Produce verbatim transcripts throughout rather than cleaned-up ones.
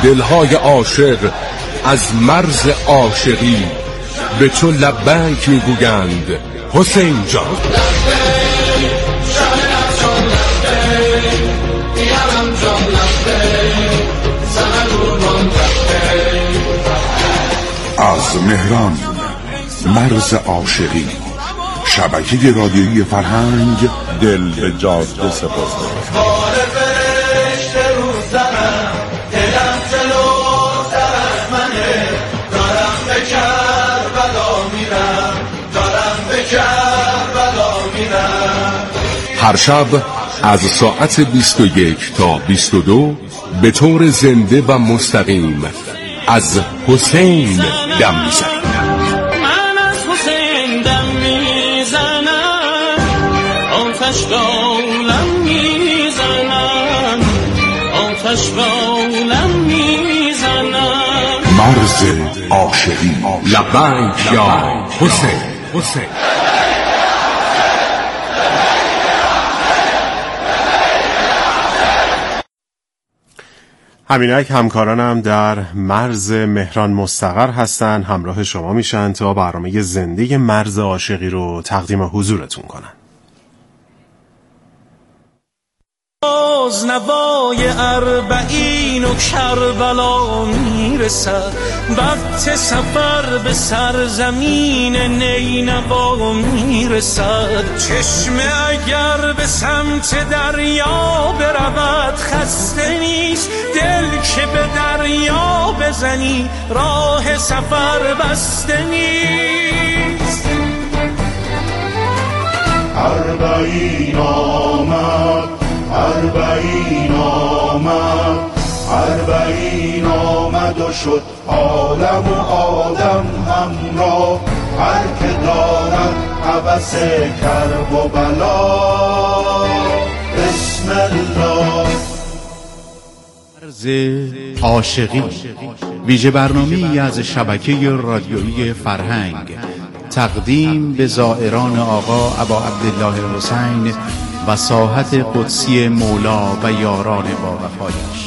دلهای عاشق از مرز عاشقی به تو لبیک میگویند حسین جان. از مهران، مرز عاشقی، شبکه رادیویی فرهنگ، دل به جاده سپرده. هر شب از ساعت بیست و یک تا بیست و دو به طور زنده و مستقیم از حسین دم میزنیم. من از حسین دم میزنم، آتش گالم میزنم، آتش گالم میزنم. مرز عاشقی. لبیک یا حسین. حسین همینک همکارانم در مرز مهران مستقر هستن، همراه شما میشن تا برنامه زنده مرز عاشقی رو تقدیم حضورتون کنن. باز نوای اربعین و کربلا میرسد، وقت سفر به سرزمین نینوا میرسد. چشمه اگر به سمت دریا برود خسته نیست، دل که به دریا بزنی راه سفر بسته نیست. اربعین آمد، اربعین آمد، اربعین آمد و شد عالم و آدم همراه. هر که دارد هوس کرب و بلا، بسم الله. مرز عاشقی، ویژه برنامه‌ای از شبکه رادیویی فرهنگ، تقدیم به زائران آقا ابا عبدالله حسین و ساحت قدسی مولا و یاران با وفایش.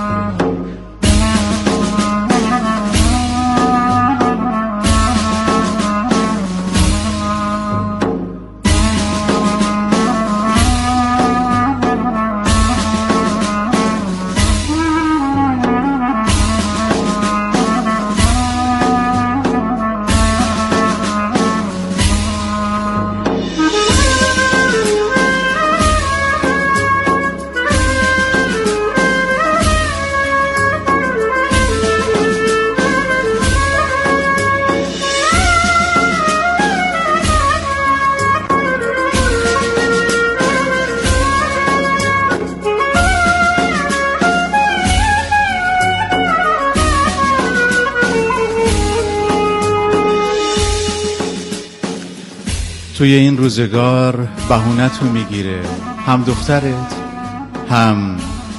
توی این روزگار بهونه‌تو میگیره، هم دخترت هم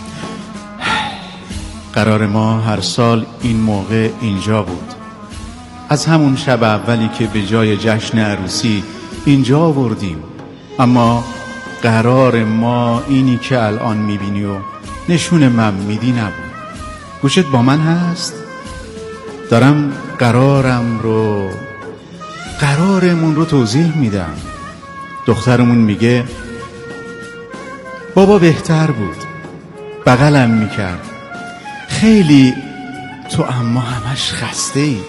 قرار ما هر سال این موقع اینجا بود. از همون شب اولی که به جای جشن عروسی اینجا آوردیم، اما قرار ما اینی که الان میبینی و نشون من میدی نبود. گوشت با من هست؟ دارم قرارم رو قرارمون رو توضیح میدم. دخترمون میگه بابا بهتر بود، بغلم میکرد، خیلی تو اما همش خسته ای.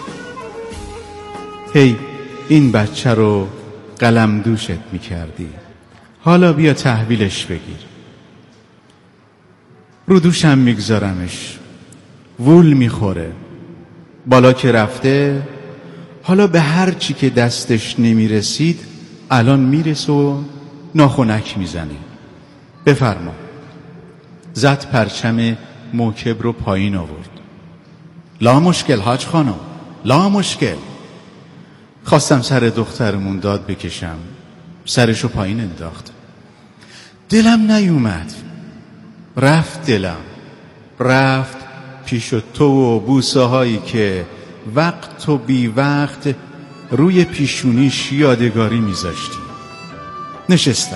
هی این بچه رو قلم دوشت میکردی، حالا بیا تحویلش بگیر. رو دوشم میگذارمش، وول میخوره، بالا که رفته حالا به هر چی که دستش نمیرسید الان میرسه و ناخنک میزنه. بفرما. زد پرچم موکب رو پایین آورد. لا مشکل حاج خانم، لا مشکل. خواستم سر دخترمون داد بکشم، سرشو پایین انداخت. دلم نیومد، رفت دلم، رفت پیش تو و بوسه هایی که وقت و بی وقت روی پیشونیش یادگاری میذاشتی. نشستم،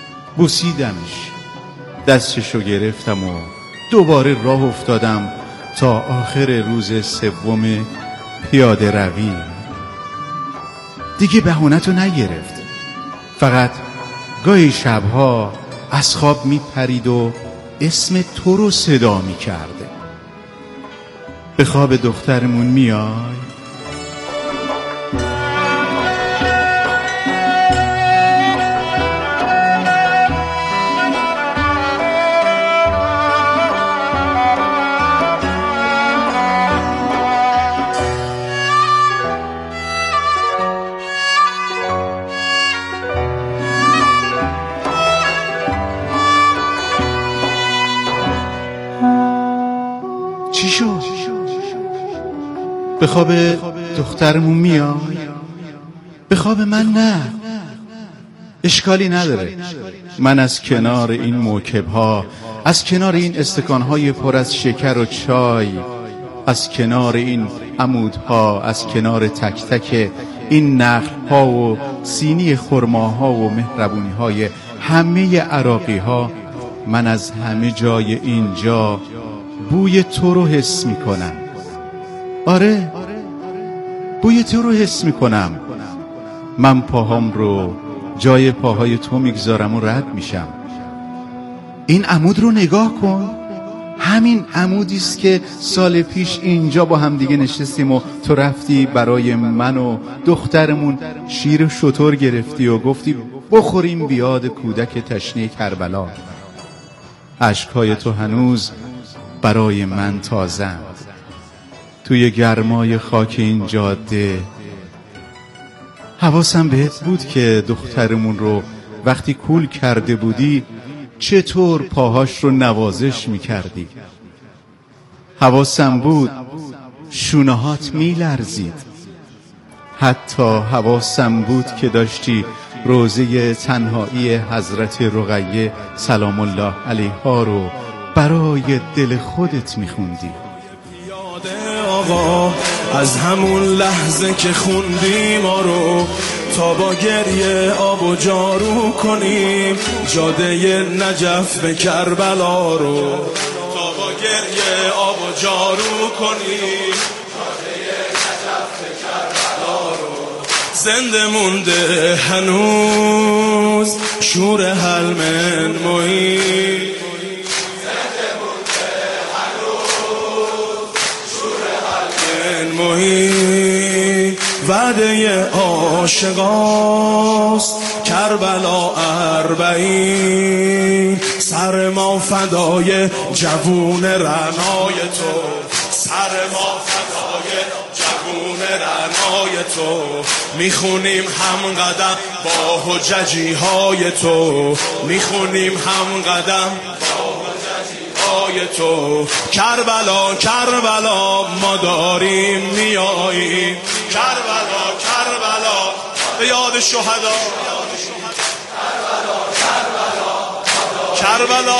بوسیدمش، دستشو گرفتم و دوباره راه افتادم تا آخر روز سوم پیاده روی. دیگه بهونه‌تو نگرفت، فقط گاهی شبها از خواب میپرید و اسم تو رو صدا میکرده. به خواب دخترمون میای؟ چی شد؟ به خواب دخترمون میای؟ به خواب من نه. اشکالی نداره، من از کنار این موکب‌ها، از کنار این استکان‌های پر از شکر و چای، از کنار این عمودها، از کنار تک تک این نخل‌ها و سینی خرماها و مهربونی‌های همه عراقی‌ها، من از همه جای اینجا بوی تو رو حس میکنم. آره، بوی تو رو حس میکنم. من پاهام رو جای پاهای تو میگذارم و رد میشم. این عمود رو نگاه کن، همین عمودیست که سال پیش اینجا با هم دیگه نشستیم و تو رفتی برای من و دخترمون شیر شتر گرفتی و گفتی بخوریم بیاد کودک تشنه کربلا. اشکهای تو هنوز برای من تازند. توی گرمای خاک این جاده حواسم بهت بود که دخترمون رو وقتی کول کرده بودی چطور پاهاش رو نوازش میکردی. حواسم بود شونهات میلرزید. حتی حواسم بود که داشتی روزه تنهایی حضرت رقیه سلام الله علیها رو برای دل خودت میخوندی. آقا از همون لحظه که خوندی ما رو تا با گریه آب و جارو کنیم جاده نجف به کربلا رو، تا با گریه آب و جارو کنیم جاده نجف به کربلا رو. زنده مونده هنوز شور حلمن محیط، وعده عاشقاست کربلا اربعین. سر ما فدای جوون رعنای تو، سر ما فدای جوون رعنای تو. میخونیم هم قدم با حججی های تو، میخونیم هم قدم تو. کربلا کربلا ما داریم میاییم، کربلا کربلا به یاد شهدا، کربلا کربلا کربلا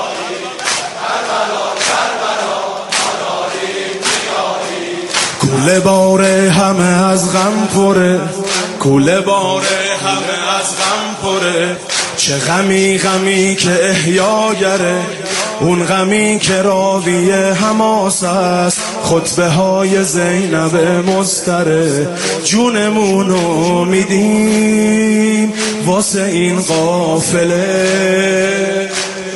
کوله باره همه از غم پره، کوله باره همه از غم پره. چه غمی غمی که احیاگره، اون غمی که راوی حماس است. خطبه های زینب مستره، جونمونو میدیم واسه این قافله.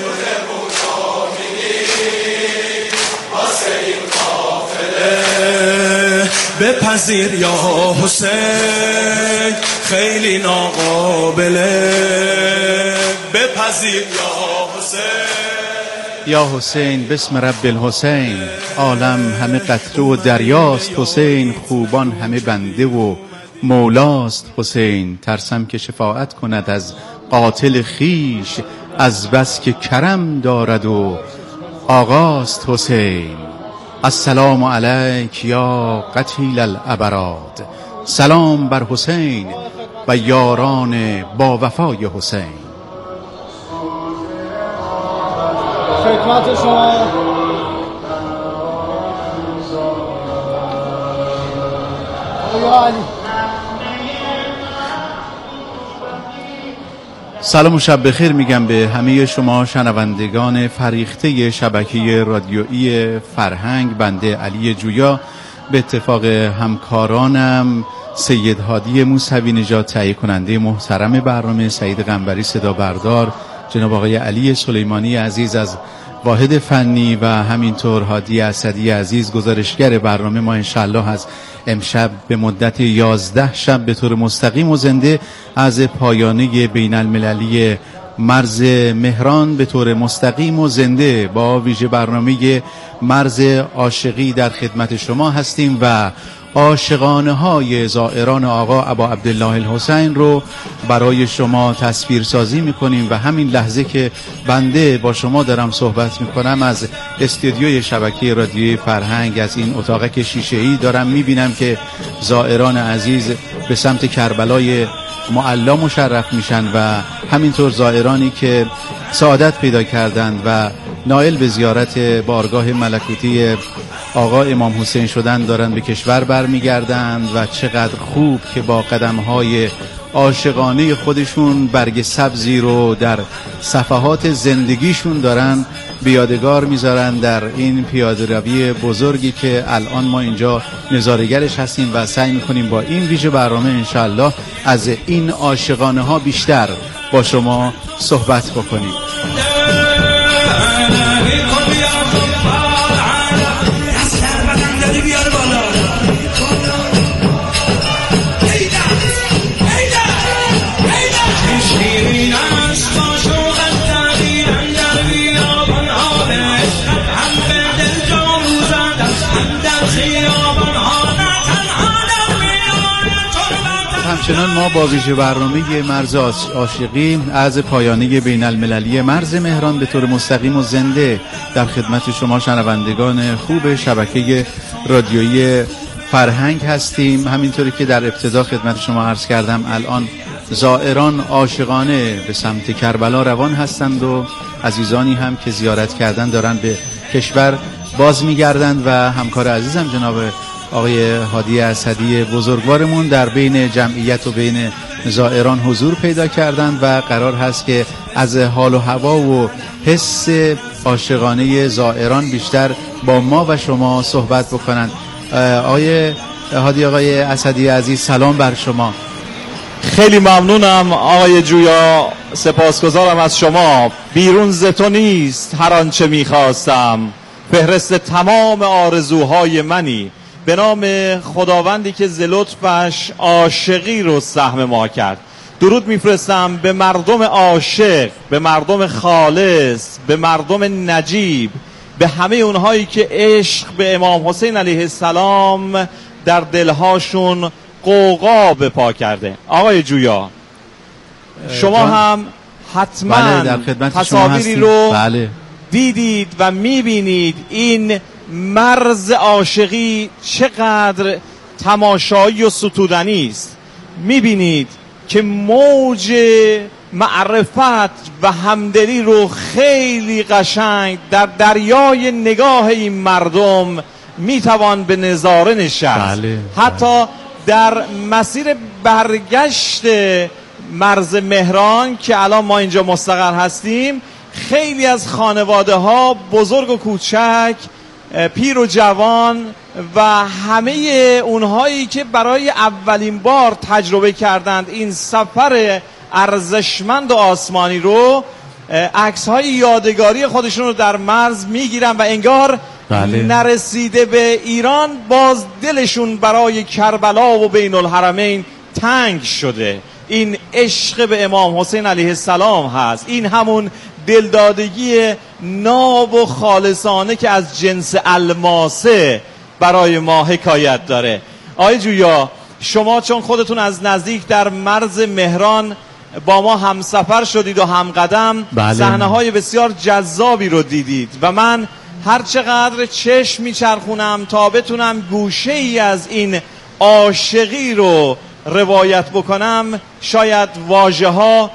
بپذیر یا حسین خیلی ناقابله، بپذیر یا حسین. یا حسین بسم رب الحسین، عالم همه قطره و دریاست حسین، خوبان همه بنده و مولاست حسین. ترسم که شفاعت کند از قاتل خیش، از بس که کرم دارد و آقاست حسین. السلام علیک یا قتیل الابراد، سلام بر حسین و یاران با وفای حسین. خدمت شما سلام و شب بخیر میگم به همه شما شنوندگان فریخته شبکه رادیویی فرهنگ. بنده علی جویا به اتفاق همکارانم سید هادی موسوی نژاد، تهیه کننده محترم برنامه، سعید قنبری صدا بردار، جناب آقای علی سلیمانی عزیز از واحد فنی و همینطور هادی اسدی عزیز گزارشگر برنامه، ما انشالله از امشب به مدت یازده شب به طور مستقیم و زنده از پایانه بین المللی مرز مهران به طور مستقیم و زنده با ویژه برنامه مرز عاشقی در خدمت شما هستیم و عاشقانه های زائران آقا ابا عبدالله الحسین رو برای شما تصویر سازی میکنیم و همین لحظه که بنده با شما دارم صحبت میکنم از استودیوی شبکه رادیویی فرهنگ، از این اتاقک شیشه‌ای دارم میبینم که زائران عزیز به سمت کربلای معلا مشرف میشن و همینطور زائرانی که سعادت پیدا کردند و نائل به زیارت بارگاه ملکوتی آقا امام حسین شدن دارن به کشور برمیگردند و چقدر خوب که با قدم‌های عاشقانه خودشون برگ سبزی رو در صفحات زندگیشون دارن به یادگار میذارن در این پیاده‌روی بزرگی که الان ما اینجا نظاره‌گرش هستیم و سعی میکنیم با این ویژه برنامه انشالله از این عاشقانه ها بیشتر با شما صحبت بکنیم. همچنان ما با ویژه برنامه مرز عاشقی از پایانه بین المللی مرز مهران به طور مستقیم و زنده در خدمت شما شنوندگان خوب شبکه رادیویی فرهنگ هستیم. همینطوری که در ابتدا خدمت شما عرض کردم الان زائران عاشقانه به سمت کربلا روان هستند و عزیزانی هم که زیارت کردن دارن به کشور باز میگردند و همکار عزیزم جناب آقای هادی اسدی بزرگوارمون در بین جمعیت و بین زائران حضور پیدا کردند و قرار هست که از حال و هوا و حس عاشقانه زائران بیشتر با ما و شما صحبت بکنند. آقای هادی، آقای اسدی عزیز، سلام بر شما. خیلی ممنونم آقای جویا، سپاسگزارم از شما. بیرون ز تو نیست هر آنچه می‌خواستم، فهرست تمام آرزوهای منی. به نام خداوندی که ز لطفش عاشقی رو سهم ما کرد. درود میفرستم به مردم عاشق، به مردم خالص، به مردم نجیب، به همه اونهایی که عشق به امام حسین علیه السلام در دلهاشون قوقا به پا کرده. آقای جویا، شما جان... هم حتما بله تصاویری رو بله. دیدید و میبینید این مرز عاشقی چقدر تماشایی و ستودنی است. میبینید که موج معرفت و همدلی رو خیلی قشنگ در دریای نگاه این مردم میتوان به نظاره نشست. بله. حتی در مسیر برگشت مرز مهران که الان ما اینجا مستقر هستیم، خیلی از خانواده ها بزرگ و کوچک، پیر و جوان و همه اونهایی که برای اولین بار تجربه کردند این سفر ارزشمند و آسمانی رو، عکس‌های یادگاری خودشون رو در مرز میگیرن و انگار بله. نرسیده به ایران باز دلشون برای کربلا و بین الحرمین تنگ شده. این عشق به امام حسین علیه السلام هست. این همون دلدادگی ناب و خالصانه که از جنس الماسه برای ما حکایت داره. آقای جویا، شما چون خودتون از نزدیک در مرز مهران با ما همسفر شدید و همقدم، بله. صحنه‌های بسیار جذابی رو دیدید و من هر چقدر چشم میچرخونم تا بتونم گوشه ای از این عاشقی رو روایت بکنم، شاید واژه ها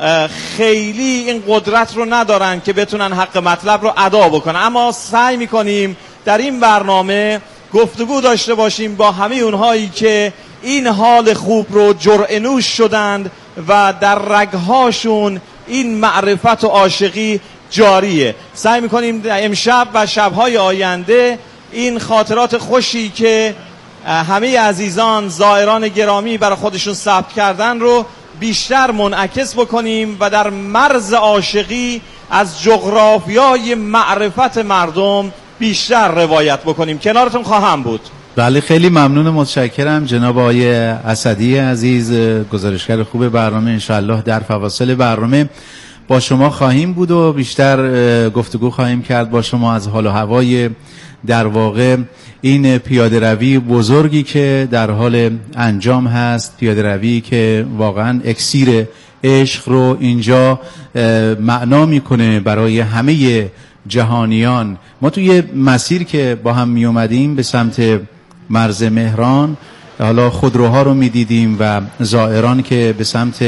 خیلی این قدرت رو ندارن که بتونن حق مطلب رو ادا بکنن، اما سعی میکنیم در این برنامه گفتگو داشته باشیم با همه اونهایی که این حال خوب رو جرعه نوش شدند و در رگهاشون این معرفت و عاشقی جاریه. سعی میکنیم امشب و شبهای آینده این خاطرات خوشی که همه عزیزان زائران گرامی برای خودشون ثبت کردن رو بیشتر منعکس بکنیم و در مرز عاشقی از جغرافیای معرفت مردم بیشتر روایت بکنیم. کنارتون خواهم بود. بله خیلی ممنون، متشکرم جناب آقای اسدی عزیز، گزارشگر خوب برنامه. انشاءالله در فواصل برنامه با شما خواهیم بود و بیشتر گفتگو خواهیم کرد با شما از حال و هوای در واقع این پیاده روی بزرگی که در حال انجام هست، پیاده روی که واقعا اکسیر عشق رو اینجا معنا میکنه برای همه جهانیان. ما توی مسیر که با هم می اومدیم به سمت مرز مهران، حالا خودروها رو می دیدیم و زائران که به سمت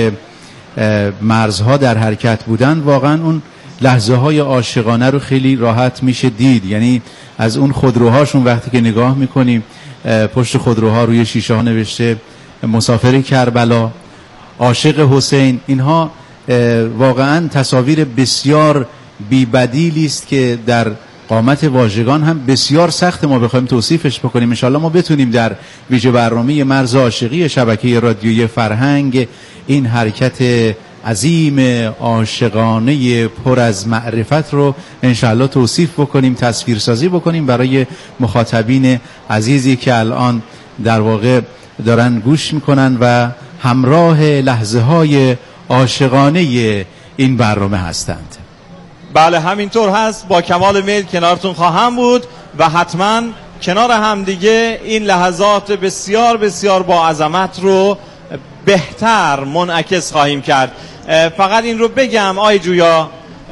مرزها در حرکت بودن، واقعا اون لحظه های عاشقانه رو خیلی راحت میشه دید. یعنی از اون خودروهاشون وقتی که نگاه میکنیم، پشت خودروها روی شیشه ها نوشته مسافر کربلا، عاشق حسین. اینها واقعا تصاویر بسیار بی‌بدیلی است که در قامت واژگان هم بسیار سخت ما بخوایم توصیفش بکنیم. انشاءالله ما بتونیم در ویژه برنامه مرز عاشقی شبکه رادیویی فرهنگ این حرکت عظیم عاشقانه پر از معرفت رو انشاءالله توصیف بکنیم، تصویرسازی بکنیم برای مخاطبین عزیزی که الان در واقع دارن گوش میکنن و همراه لحظه های عاشقانه این برنامه هستند. بله همینطور هست، با کمال میل کنارتون خواهم بود و حتما کنار هم دیگه این لحظات بسیار بسیار با عظمت رو بهتر منعکس خواهیم کرد. فقط این رو بگم آی جویا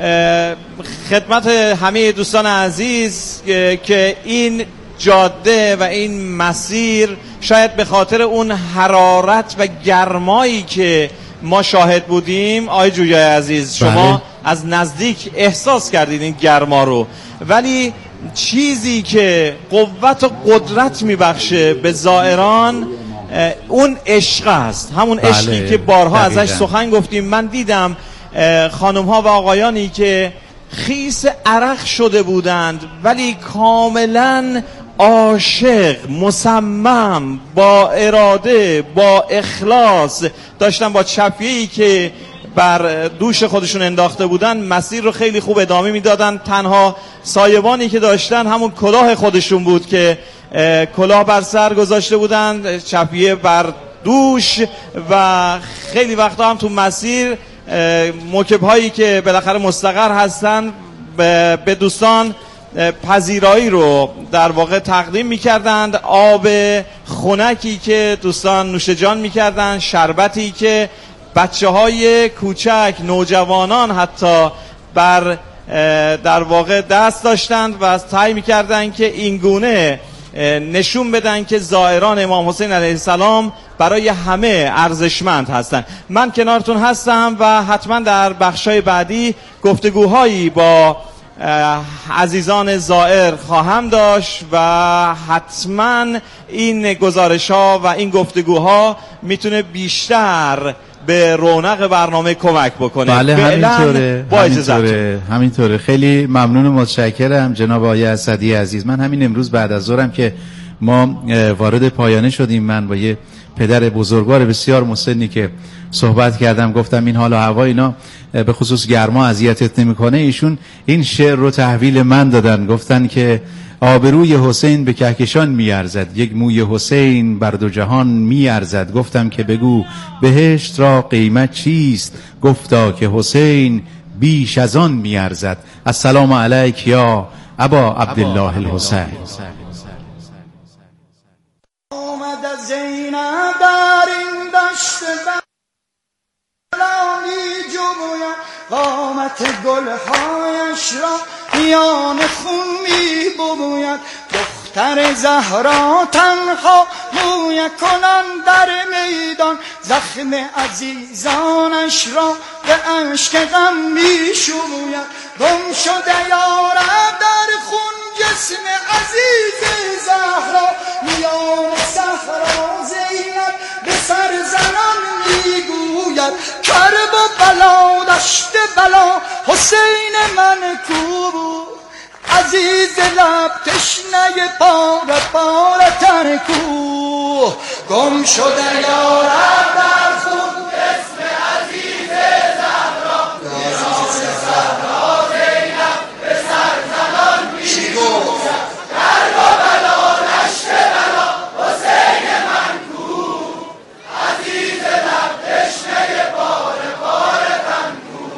خدمت همه دوستان عزیز که این جاده و این مسیر شاید به خاطر اون حرارت و گرمایی که ما شاهد بودیم، آی جویا عزیز شما بله. از نزدیک احساس کردید این گرما رو، ولی چیزی که قوت و قدرت میبخشه به زائران اون عشق است، همون بله. عشقی که بارها دقیقا. ازش سخن گفتیم. من دیدم خانم ها و آقایانی که خیس عرق شده بودند ولی کاملا عاشق، مصمم، با اراده، با اخلاص داشتن با چپیه‌ای که بر دوش خودشون انداخته بودن مسیر رو خیلی خوب ادامه میدادن. تنها سایبانی که داشتن همون کلاه خودشون بود که کلاه بر سر گذاشته بودن، چپیه بر دوش، و خیلی وقتا هم تو مسیر موکب هایی که بالاخره مستقر هستن به دوستان پذیرایی رو در واقع تقدیم میکردند، آب خنکی که دوستان نوش جان میکردند، شربتی که بچه های کوچک، نوجوانان حتی بر در واقع دست داشتند و سعی میکردند که این گونه نشون بدن که زائران امام حسین علیه السلام برای همه ارزشمند هستند. من کنارتون هستم و حتما در بخشای بعدی گفتگوهایی با عزیزان زائر خواهم داشت و حتما این گزارش ها و این گفتگوها میتونه بیشتر به رونق برنامه کمک بکنه. بله همینطوره همینطوره همینطوره خیلی ممنون و متشکرم جناب آقای اسدی عزیز. من همین امروز بعد از ظهرم که ما وارد پایانه شدیم، من با یه پدر بزرگوار بسیار مسنی که صحبت کردم، گفتم این حال و هوا اینا به خصوص گرما اذیتت نمیکنه. ایشون این شعر رو تحویل من دادن، گفتن که آبروی حسین به کهکشان میارزد، یک موی حسین بر دو جهان میارزد. گفتم که بگو بهشت را قیمت چیست، گفتا که حسین بیش از آن میارزد. السلام علیک یا ابا عبدالله الحسین. آمد از زینب در این دشت بلانی جوید، قامت گلهایش را میان خون می بوید. دختر زهرا تنها موی کنان در میدان، زخم عزیزانش را به اشک غم می شوید. گم شده یارب در خون جسم عزیز زهرا، میان صحرا زینب به سر زنان میگوید. کرب و بلا دشت کربلا حسین من کو عزیز لب تشنه پاره پاره تن کو گم شده یارب در خون اسم عزیز زهرا عزیز زهرا زینب به سر زنان چی گفت کربلا دشت بلا حسین من کو عزیز لب تشنه پاره پاره تن کو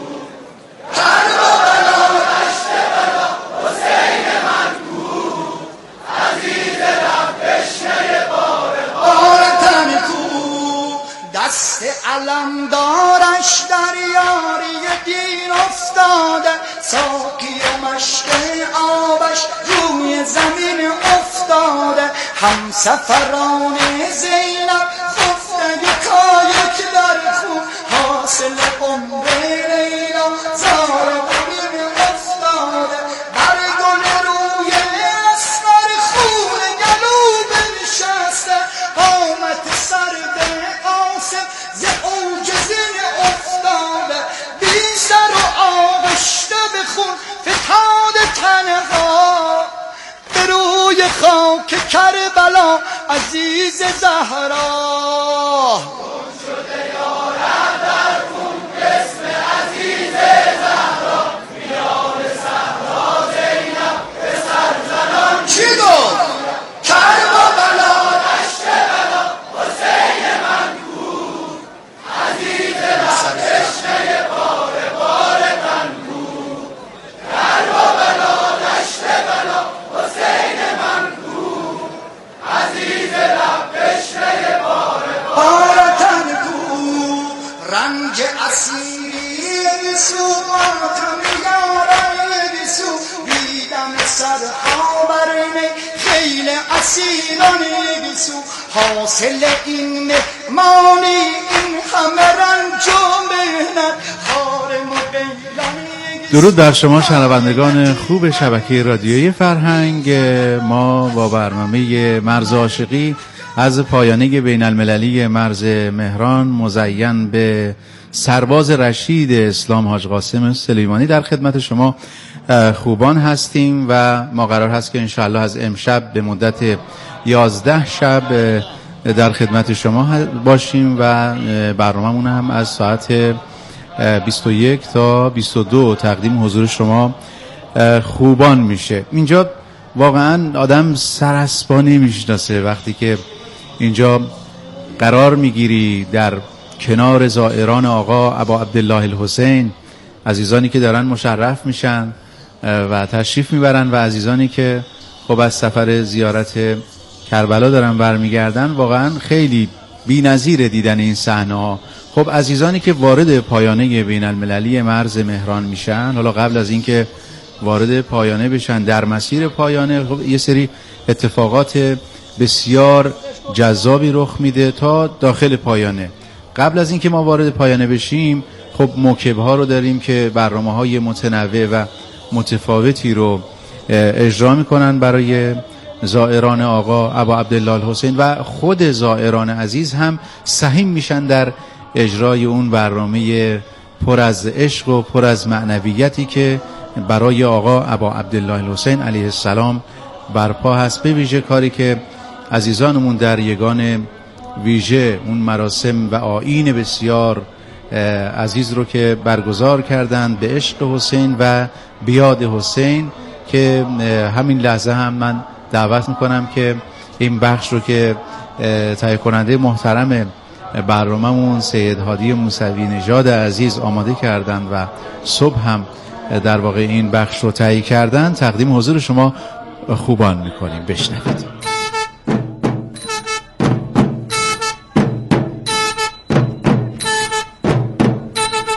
کربلا دشت بلا حسین من کو عزیز لب تشنه پاره پاره تن کو دست علمدارش در یاری دین افتاده ساقی و مشک آبش روی زمین افتاده هم سفران زینب خفته یکایک در خون حاصل عمر لیلا زار غمین افتاده بر گل روی اسمر خون گلو بنشسته قامت سرد قاسم ز اوج زین افتاده بی سر و آغشته به خون فتاد تنها به روی خاک کربلا عزیز زهرا چی گفت؟ کربلا دشت بلا حسین من کو عزیز لب تشنه پاره پاره تن کو کربلا دشت بلا حسین من کو عزیز لب تشنه پاره پاره تن کو رنج اسیری بسو ماتم یارم بسو بیدم سرها برنه خیل اسیرانی بسو حاصل این مهمانی این همه رنج و مهنت خارم و قیلانی. درود بر شما شنوندگان خوب شبکه رادیویی فرهنگ. ما با برنامه مرز عاشقی از پایانه بین المللی مرز مهران مزین به سرباز رشید اسلام حاج قاسم سلیمانی در خدمت شما خوبان هستیم و ما قرار هست که انشاءالله از امشب به مدت یازده شب در خدمت شما باشیم و برنامه‌مون هم از ساعت بیست و یک تا بیست و دو تقدیم حضور شما خوبان میشه. اینجا واقعا آدم سراسپا نمیشناسه وقتی که اینجا قرار میگیری در کنار زائران آقا ابا عبدالله الحسین، عزیزانی که دارن مشرف میشن و تشریف میبرن و عزیزانی که خب از سفر زیارت کربلا دارن برمیگردن. واقعا خیلی بی‌نظیر دیدن این صحنه ها. خب عزیزانی که وارد پایانه بین المللی مرز مهران میشن، حالا قبل از اینکه وارد پایانه بشن در مسیر پایانه خب یه سری اتفاقات بسیار جذابی رخ میده تا داخل پایانه. قبل از اینکه ما وارد پایانه بشیم خب موکب ها رو داریم که برنامه های متنوع و متفاوتی رو اجرا میکنن برای زائران آقا ابا عبدالله الحسین و خود زائران عزیز هم سهیم میشن در اجرای اون برنامه پر از عشق و پر از معنویتی که برای آقا ابا عبدالله الحسین علیه السلام برپا هست. به ویژه کاری که عزیزانمون در یگان ویژه اون مراسم و آیین بسیار عزیز رو که برگزار کردند به عشق حسین و بیاد حسین، که همین لحظه هم من دعوت میکنم که این بخش رو که تهیه کننده محترم برنامه‌مون سید هادی موسوی نژاد عزیز آماده کردند و صبح هم در واقع این بخش رو تهیه کردن تقدیم حضور شما خوبان میکنیم. بشنوید.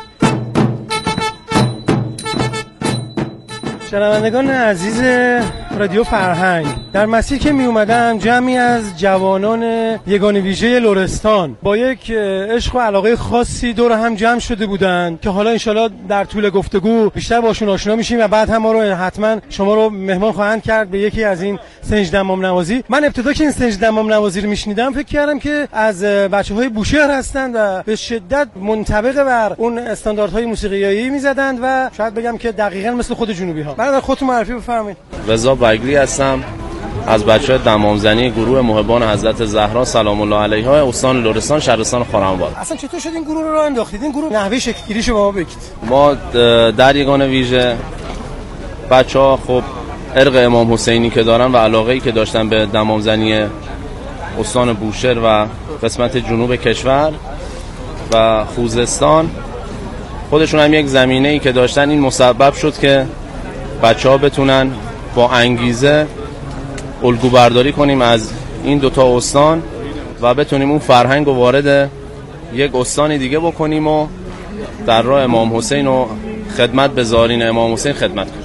شنوندگان عزیز رادیو فرهنگ. در مسیر که می اومدم جمعی از جوانان یگانه ویژه لرستان با یک عشق و علاقه خاصی دور هم جمع شده بودند که حالا انشالله در طول گفتگو بیشتر باشون آشنا میشیم و بعد هم ما رو حتما شما رو مهمان خواهند کرد به یکی از این سنج دمام نوازی. من ابتدا که این سنج دمام نوازی رو میشنیدم فکر کردم که از بچه‌های بوشهر هستند و به شدت منطبق بر اون استانداردهای موسیقیایی میزدند و شاید بگم که دقیقاً مثل خود جنوبی ها. برادر خودتون معرفی بفرمایید. رضا بگری هستم از بچه‌های دمامزنی گروه محبان حضرت زهرا سلام الله علیها استان لرستان شهرستان خرم‌آباد. اصلا چطور شد این گروه رو راه انداختید؟ این گروه نحوه شکل گیریشو به ما بگید. ما در یگانه ویژه بچه‌ها خب ارق امام حسینی که دارن و علاقه‌ای که داشتن به دمامزنی استان بوشهر و قسمت جنوب کشور و خوزستان، خودشون هم یک زمینه‌ای که داشتن، این مسبب شد که بچه‌ها بتونن با انگیزه الگو برداری کنیم از این دوتا استان و بتونیم اون فرهنگ رو وارد یک استان دیگه بکنیم و در راه امام حسین و خدمت به زارین امام حسین خدمت کنیم.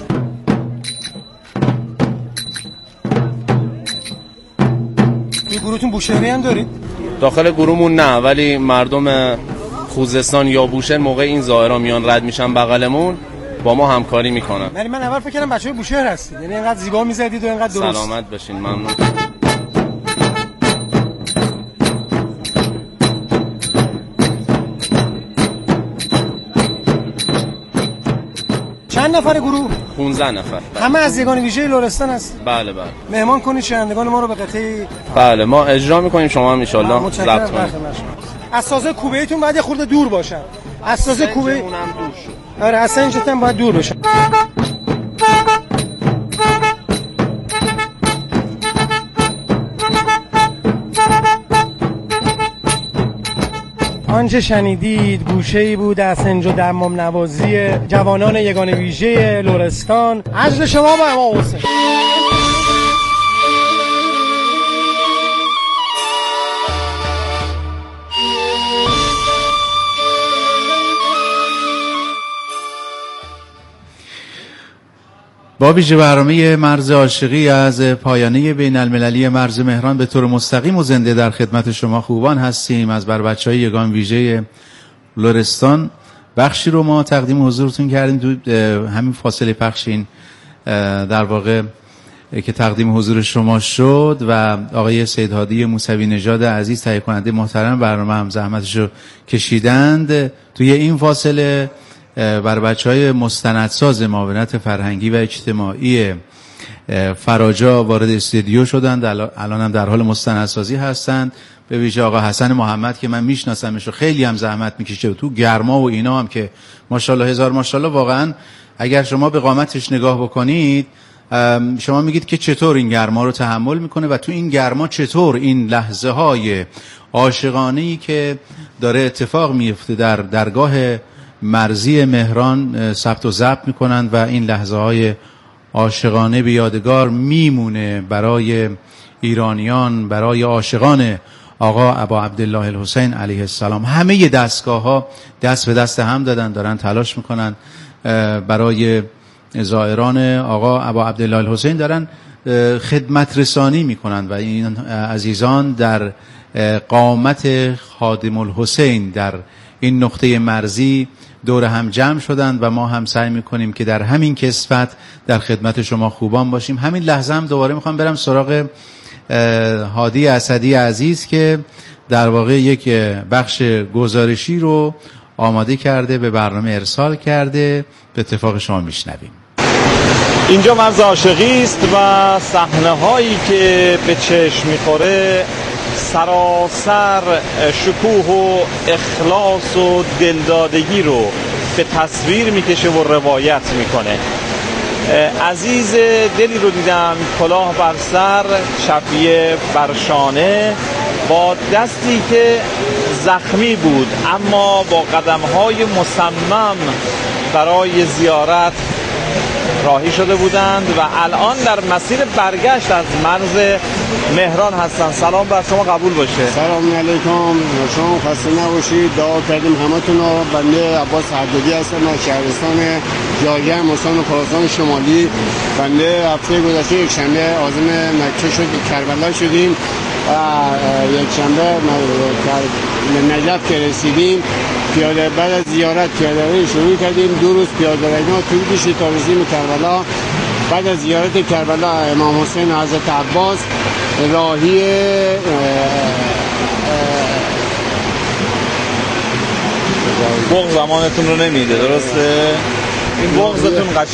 این گروهتون بوشهری هم دارید؟ داخل گروهمون نه، ولی مردم خوزستان یا بوشهر موقع این ظاهرا میان رد میشن بغلمون با ما همکاری میکنن. ولی من اول فکر کردم بچه‌های بوشهر هستید، یعنی اینقدر زیبا میزدید و اینقدر درست. سلامت باشین، ممنون. چند نفر گروه؟ پانزده نفر. همه از یگانه ویژه لرستان هست؟ بله بله. مهمان کنید شنوندگان ما رو به قطعه. بله ما اجرا میکنیم، شما هم ان شاء الله ضبط کنید. از ساز کوبه‌ایتون باید یه خورده دور باشن. از ساز کوبه اونم دور شد. آره اصلا اینجا باید دور باشن. آنچه شنیدید گوشه‌ای بود از سنج و دمام نوازی جوانان یگانه ویژه لرستان. اجر شما با امام حسین. با ویژه برنامه مرز عاشقی از پایانه بین المللی مرز مهران به طور مستقیم و زنده در خدمت شما خوبان هستیم. از بر بچهای یگان ویژه لرستان بخشی رو ما تقدیم حضورتون کردیم. تو همین فاصله پخشین در واقع که تقدیم حضور شما شد و آقای سید هادی موسوی نژاد عزیز تهیه کننده محترم برنامه هم زحمتشو کشیدند. توی این فاصله بر بچهای مستندساز معاونت فرهنگی و اجتماعی فراجا وارد استودیو شدند، الان هم در حال مستندسازی هستند. به ویژه آقا حسن محمد که من میشناسمش و خیلی هم زحمت میکشه تو گرما و اینا هم که ماشاءالله هزار ماشاءالله. واقعا اگر شما به قامتش نگاه بکنید شما میگید که چطور این گرما رو تحمل میکنه و تو این گرما چطور این لحظه های عاشقانه‌ای که داره اتفاق میفته در درگاه مرزی مهران ثبت و ضبط میکنند و این لحظه های عاشقانه به یادگار میمونه برای ایرانیان، برای عاشقان آقا ابا عبدالله الحسین علیه السلام. همه دستگاه ها دست به دست هم دادن، دارن تلاش میکنن برای زائران آقا ابا عبدالله الحسین، دارن خدمت رسانی میکنن و این عزیزان در قامت خادم الحسین در این نقطه مرزی دور هم جمع شدند و ما هم سعی میکنیم که در همین کسفت در خدمت شما خوبان باشیم. همین لحظه هم دوباره میخوام برم سراغ هادی اسدی عزیز که در واقع یک بخش گزارشی رو آماده کرده، به برنامه ارسال کرده، به اتفاق شما میشنویم. اینجا مرز عاشقی است و صحنه هایی که به چشم میخوره سراسر شکوه و اخلاص و دلدادگی رو به تصویر میکشه و روایت میکنه. عزیز دلی رو دیدم، کلاه بر سر، شفیه بر شانه، با دستی که زخمی بود اما با قدم‌های مصمم برای زیارت راهی شده بودند و الان در مسیر برگشت از مرز مهران هستند. سلام بر شما قبول باشه. سلام علیکم، شما خسته نباشید. دعا کردیم همتون رو. بنده عباس حدادی هستم از شهرستان جارگرم استان خراسان شمالی. بنده هفته گذشته یک شنبه عازم مکه شد، کربلا شدیم و یک شنبه نجف که رسیدیم پیاده بعد از زیارت پیاده روی شروع کردیم. دو روز پیاده روی ما طول کشید تا رسیدیم کربلا. بعد از زیارت کربلا امام حسین و حضرت عباس راهی بغض زمانتون رو نمیده، درسته؟ این بغضتون قشنگ